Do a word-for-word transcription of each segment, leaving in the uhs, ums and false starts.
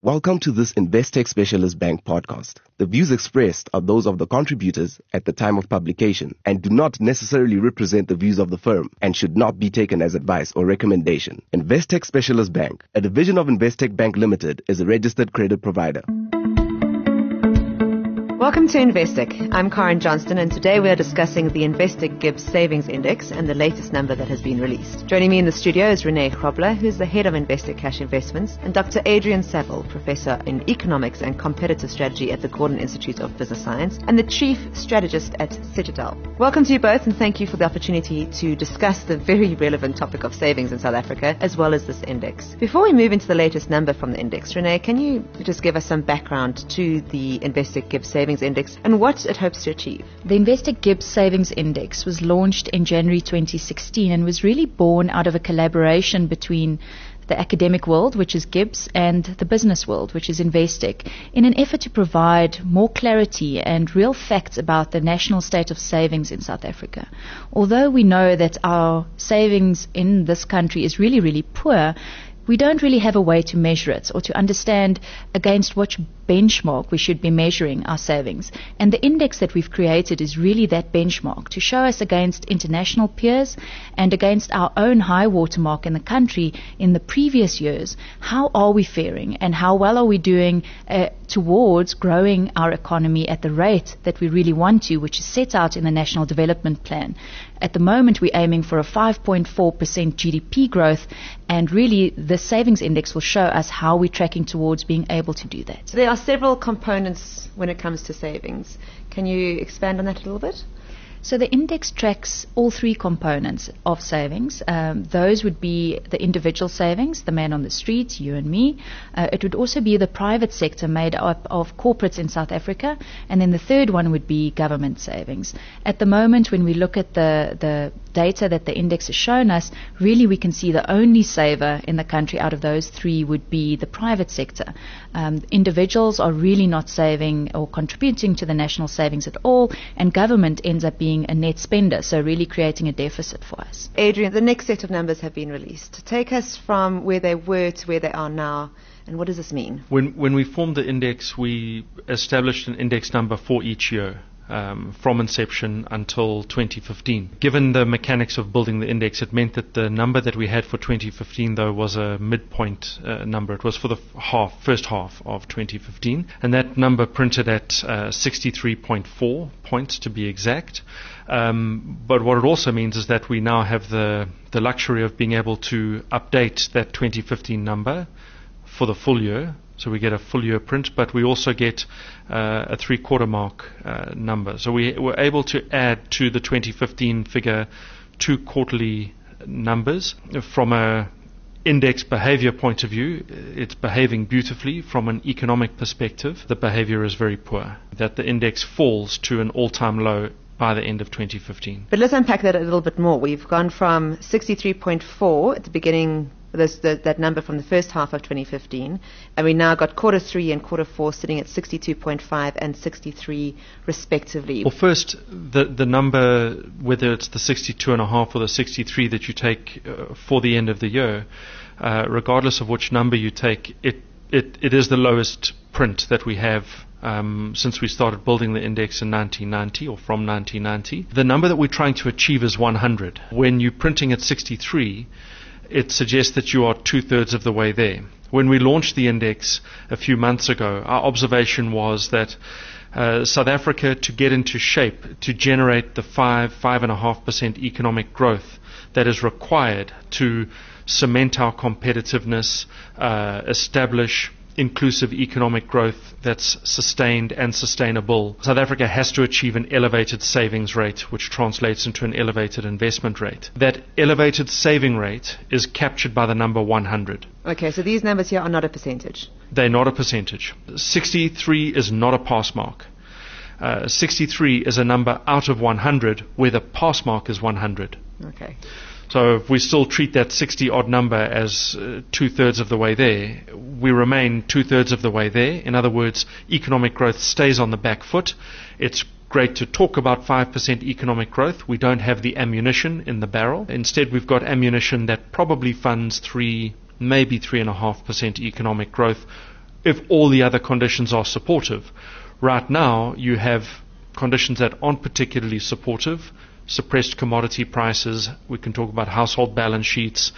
Welcome to this Investec Specialist Bank podcast. The views expressed are those of the contributors at the time of publication and do not necessarily represent the views of the firm and should not be taken as advice or recommendation. Investec Specialist Bank, a division of Investec Bank Limited, is a registered credit provider. Welcome to Investec. I'm Karen Johnston, and today we are discussing the Investec Gibbs Savings Index and the latest number that has been released. Joining me in the studio is Renee Grobler, who is the head of Investec Cash Investments, and Doctor Adrian Saville, professor in economics and competitive strategy at the Gordon Institute of Business Science and the chief strategist at Citadel. Welcome to you both, and thank you for the opportunity to discuss the very relevant topic of savings in South Africa, as well as this index. Before we move into the latest number from the index, Renee, can you just give us some background to the Investec Gibbs Savings Index and what it hopes to achieve? The Investec Gibbs Savings Index was launched in January twenty sixteen and was really born out of a collaboration between the academic world, which is Gibbs, and the business world, which is Investec, in an effort to provide more clarity and real facts about the national state of savings in South Africa. Although we know that our savings in this country is really, really poor, we don't really have a way to measure it or to understand against which benchmark we should be measuring our savings. And the index that we've created is really that benchmark to show us against international peers and against our own high watermark in the country in the previous years. How are we faring and how well are we doing uh, towards growing our economy at the rate that we really want to, which is set out in the National Development Plan. At the moment, we're aiming for a five point four percent G D P growth, and really the savings index will show us how we're tracking towards being able to do that. There are several components when it comes to savings. Can you expand on that a little bit? So the index tracks all three components of savings. Um, those would be the individual savings, the man on the street, you and me. Uh, it would also be the private sector made up of corporates in South Africa. And then the third one would be government savings. At the moment, when we look at the, the data that the index has shown us, really we can see the only saver in the country out of those three would be the private sector. Um, individuals are really not saving or contributing to the national savings at all, and government ends up being a net spender, so really creating a deficit for us. Adrian, the next set of numbers have been released. Take us from where they were to where they are now, and what does this mean? When, when we formed the index, we established an index number for each year. Um, from inception until twenty fifteen. Given the mechanics of building the index, it meant that the number that we had for twenty fifteen, though, was a midpoint uh, number. It was for the half, first half of twenty fifteen, and that number printed at uh, sixty-three point four points to be exact. Um, but what it also means is that we now have the, the luxury of being able to update that twenty fifteen number for the full year. So we get a full year print, but we also get uh, a three-quarter mark uh, number. So we were able to add to the twenty fifteen figure two quarterly numbers. From a index behavior point of view, it's behaving beautifully. From an economic perspective, the behavior is very poor. That the index falls to an all-time low by the end of twenty fifteen. But let's unpack that a little bit more. We've gone from sixty-three point four at the beginning, this, the, that number from the first half of twenty fifteen, and we now got quarter three and quarter four sitting at sixty-two point five and sixty-three respectively. Well, first, the the number, whether it's the sixty-two and a half or the sixty-three that you take uh, for the end of the year, uh, regardless of which number you take, it, it, it is the lowest print that we have Um, since we started building the index in nineteen ninety or from nineteen ninety. The number that we're trying to achieve is one hundred. When you're printing at sixty-three, it suggests that you are two-thirds of the way there. When we launched the index a few months ago, our observation was that uh, South Africa, to get into shape, to generate the five, five and a half percent economic growth that is required to cement our competitiveness, uh, establish inclusive economic growth that's sustained and sustainable, South Africa has to achieve an elevated savings rate, which translates into an elevated investment rate. That elevated saving rate is captured by the number one hundred. Okay, so these numbers here are not a percentage. They're not a percentage. sixty-three is not a pass mark. Uh, sixty-three is a number out of one hundred where the pass mark is one hundred. Okay. So if we still treat that sixty-odd number as uh, two-thirds of the way there, we remain two-thirds of the way there. In other words, economic growth stays on the back foot. It's great to talk about five percent economic growth. We don't have the ammunition in the barrel. Instead, we've got ammunition that probably funds three, maybe three point five percent economic growth if all the other conditions are supportive. Right now, you have conditions that aren't particularly supportive. Suppressed commodity prices, we can talk about household balance sheets,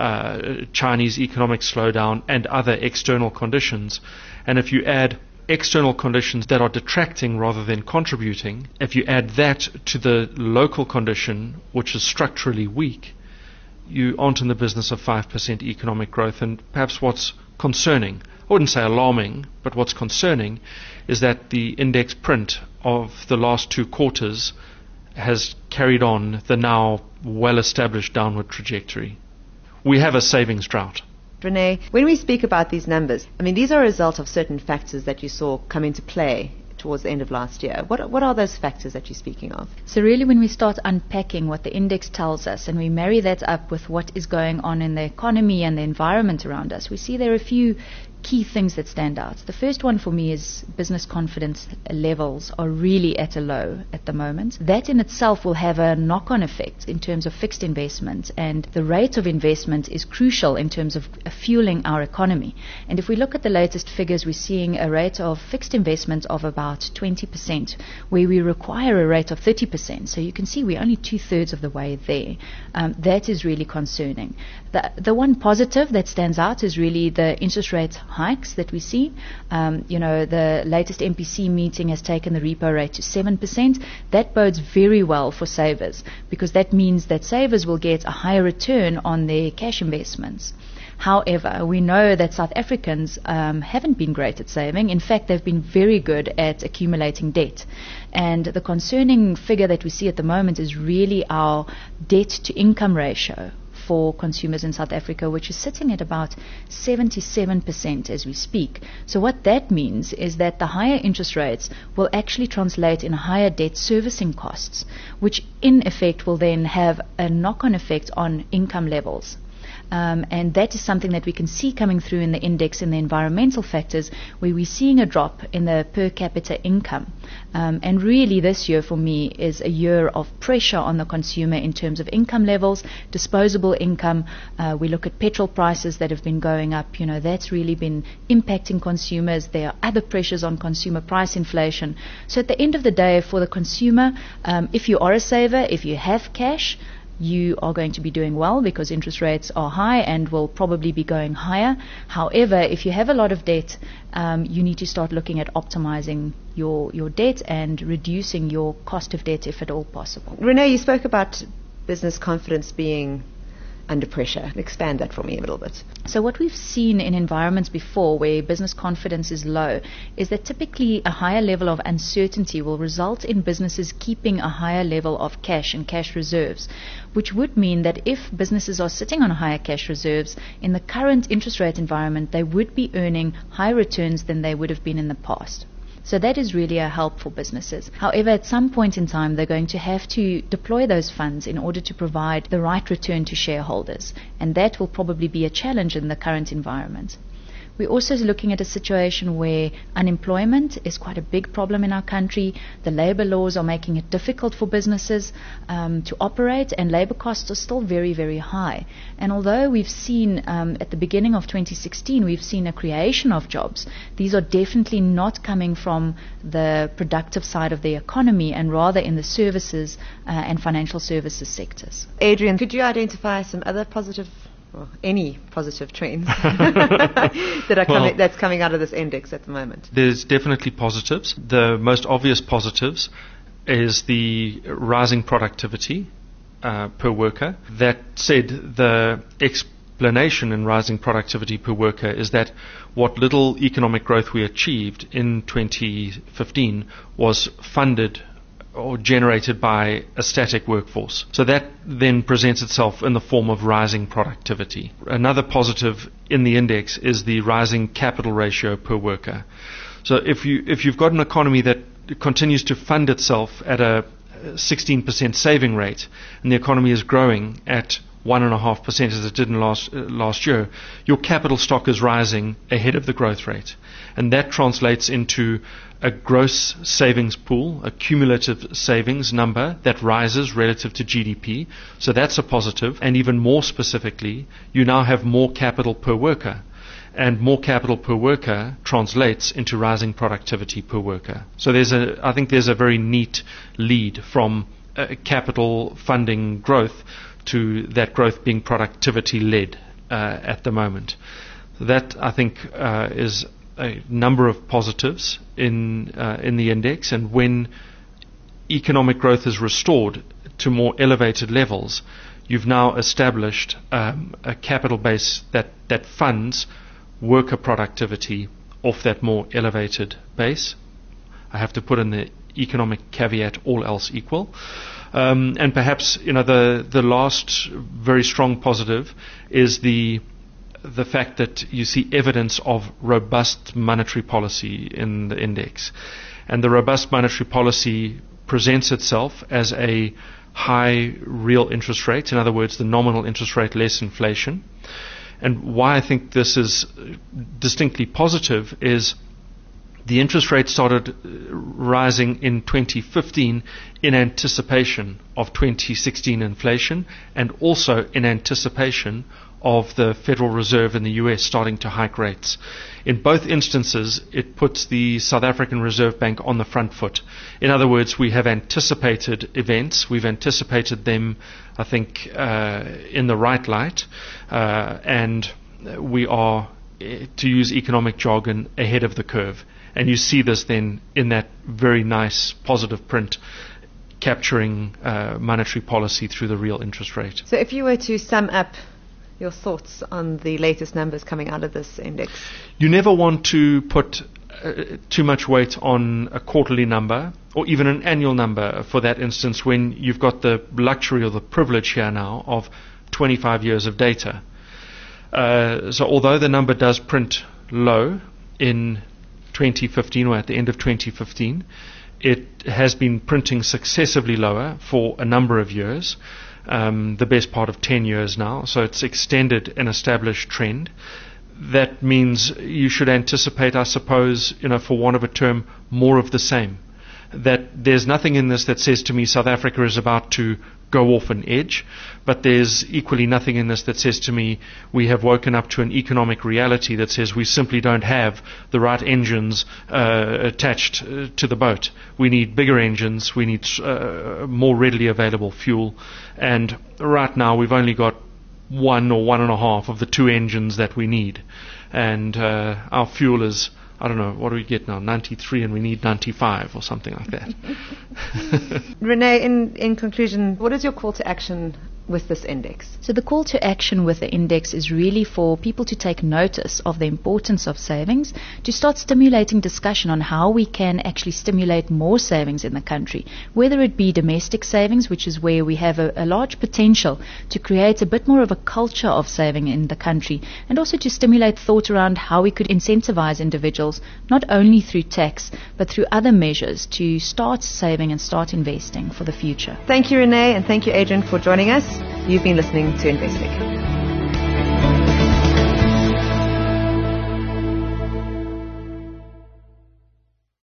uh, Chinese economic slowdown, and other external conditions. And if you add external conditions that are detracting rather than contributing, if you add that to the local condition, which is structurally weak, you aren't in the business of five percent economic growth. And perhaps what's concerning, I wouldn't say alarming, but what's concerning is that the index print of the last two quarters has carried on the now well-established downward trajectory. We have a savings drought. Renee, when we speak about these numbers, I mean, these are a result of certain factors that you saw come into play towards the end of last year. What, what are those factors that you're speaking of? So really, when we start unpacking what the index tells us and we marry that up with what is going on in the economy and the environment around us, we see there are a few key things that stand out. The first one for me is business confidence levels are really at a low at the moment. That in itself will have a knock-on effect in terms of fixed investment, and the rate of investment is crucial in terms of fueling our economy. And if we look at the latest figures, we're seeing a rate of fixed investment of about twenty percent, where we require a rate of thirty percent. So you can see we're only two-thirds of the way there. Um, that is really concerning. The, the one positive that stands out is really the interest rate hikes that we see. Um, you know, the latest M P C meeting has taken the repo rate to seven percent. That bodes very well for savers, because that means that savers will get a higher return on their cash investments. However, we know that South Africans um, haven't been great at saving. In fact, they've been very good at accumulating debt. And the concerning figure that we see at the moment is really our debt-to-income ratio for consumers in South Africa, which is sitting at about seventy-seven percent as we speak. So what that means is that the higher interest rates will actually translate in higher debt servicing costs, which in effect will then have a knock-on effect on income levels. Um, and that is something that we can see coming through in the index in the environmental factors, where we're seeing a drop in the per capita income. Um, and really this year for me is a year of pressure on the consumer in terms of income levels, disposable income. Uh, we look at petrol prices that have been going up. You know, that's really been impacting consumers. There are other pressures on consumer price inflation. So at the end of the day, for the consumer, um, if you are a saver, if you have cash, you are going to be doing well because interest rates are high and will probably be going higher. However, if you have a lot of debt, um, you need to start looking at optimizing your, your debt and reducing your cost of debt if at all possible. Renee, you spoke about business confidence being under pressure. Expand that for me a little bit. So what we've seen in environments before where business confidence is low is that typically a higher level of uncertainty will result in businesses keeping a higher level of cash and cash reserves, which would mean that if businesses are sitting on higher cash reserves in the current interest rate environment, they would be earning higher returns than they would have been in the past. So that is really a help for businesses. However, at some point in time, they're going to have to deploy those funds in order to provide the right return to shareholders. And that will probably be a challenge in the current environment. We're also looking at a situation where unemployment is quite a big problem in our country. The labor laws are making it difficult for businesses um, to operate, and labor costs are still very, very high. And although we've seen um, at the beginning of twenty sixteen, we've seen a creation of jobs, these are definitely not coming from the productive side of the economy and rather in the services uh, and financial services sectors. Adrian, could you identify some other positive Or any positive trends that are coming, well, that's coming out of this index at the moment? There's definitely positives. The most obvious positives is the rising productivity uh, per worker. That said, the explanation in rising productivity per worker is that what little economic growth we achieved in twenty fifteen was funded or generated by a static workforce. So that then presents itself in the form of rising productivity. Another positive in the index is the rising capital ratio per worker. So if you if you've got an economy that continues to fund itself at a sixteen percent saving rate, and the economy is growing at one and a half percent as it did in last uh, last year, your capital stock is rising ahead of the growth rate, and that translates into a gross savings pool, a cumulative savings number that rises relative to G D P. So that's a positive, and even more specifically, you now have more capital per worker. and more capital per worker translates into rising productivity per worker. So there's a, I think there's a very neat lead from uh, capital funding growth to that growth being productivity-led uh, at the moment. That, I think, uh, is a number of positives in uh, in the index, and when economic growth is restored to more elevated levels, you've now established um, a capital base that, that funds worker productivity off that more elevated base. I have to put in the economic caveat, all else equal. Um, and perhaps, you know, the, the last very strong positive is the the fact that you see evidence of robust monetary policy in the index. And the robust monetary policy presents itself as a high real interest rate, in other words, the nominal interest rate less inflation. And why I think this is distinctly positive is the interest rate started rising in twenty fifteen in anticipation of twenty sixteen inflation, and also in anticipation of the Federal Reserve in the U S starting to hike rates. In both instances, it puts the South African Reserve Bank on the front foot. In other words, we have anticipated events. We've anticipated them, I think, uh, in the right light, uh, and we are, to use economic jargon, ahead of the curve. And you see this then in that very nice positive print capturing uh, monetary policy through the real interest rate. So if you were to sum up your thoughts on the latest numbers coming out of this index? You never want to put uh, too much weight on a quarterly number or even an annual number, for that instance, when you've got the luxury or the privilege here now of twenty-five years of data. Uh, so although the number does print low in twenty fifteen or at the end of twenty fifteen, it has been printing successively lower for a number of years. Um, the best part of ten years now, so it's extended an established trend. That means you should anticipate, I suppose, you know, for want of a term, more of the same. That there's nothing in this that says to me South Africa is about to go off an edge, but there's equally nothing in this that says to me we have woken up to an economic reality that says we simply don't have the right engines uh, attached uh, to the boat. We need bigger engines, we need uh, more readily available fuel, and right now we've only got one or one and a half of the two engines that we need, and uh, our fuel is, I don't know, what do we get now, ninety-three, and we need ninety-five or something like that. Renee, in, in conclusion, what is your call to action with this index? So the call to action with the index is really for people to take notice of the importance of savings, to start stimulating discussion on how we can actually stimulate more savings in the country, whether it be domestic savings, which is where we have a, a large potential to create a bit more of a culture of saving in the country, and also to stimulate thought around how we could incentivize individuals, not only through tax, but through other measures, to start saving and start investing for the future. Thank you, Renee, and thank you, Adrian, for joining us. You've been listening to Investec.